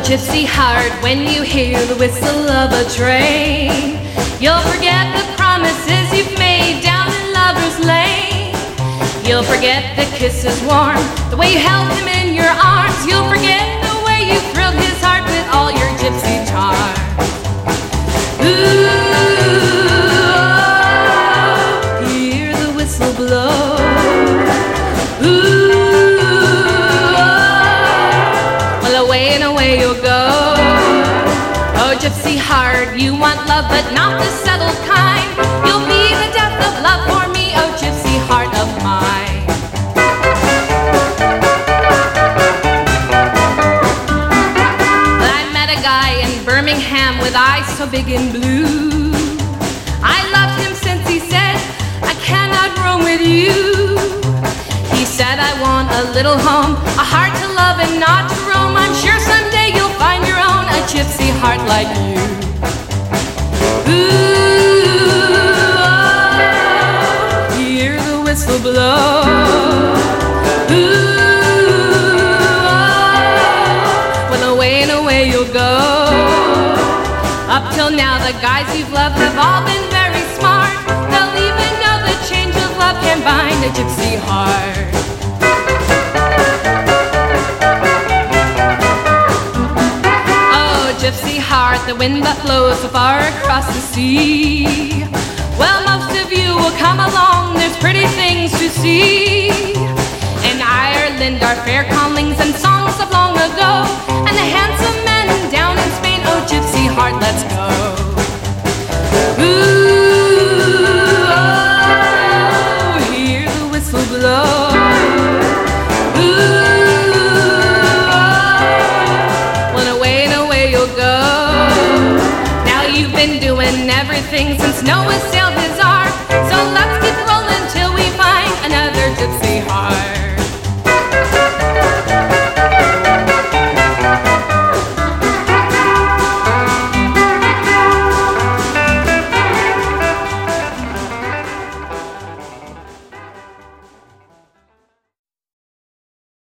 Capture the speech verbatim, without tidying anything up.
gypsy heart, when you hear the whistle of a train, you'll forget the promises you've made down in Lover's Lane. You'll forget the kisses warm, the way you held him in your arms. You'll forget the way you thrilled his heart with all your gypsy charm. Ooh, oh, hear the whistle blow. Ooh, oh, well, away and away you'll go. Oh, gypsy heart, you want love, but not the settled kind. You'll be the death of love for me, oh, gypsy heart of mine. I met a guy in Birmingham with eyes so big and blue. I loved him since he said, I cannot roam with you. He said, I want a little home, a heart to love and not to roam. I'm sure someday you'll find your own, a gypsy heart like you. Ooh, oh, hear the whistle blow. Ooh, oh, well, away and away you'll go. Up till now the guys you've loved have all been very smart. They'll even know the change of love can bind a gypsy heart. Gypsy heart, the wind that blows so far across the sea. Well, most of you will come along, there's pretty things to see. In Ireland are fair callings and songs of long ago, and the handsome men down in Spain, oh gypsy heart, let's go. Ooh, oh, hear the whistle blow. Been doing everything since Noah sailed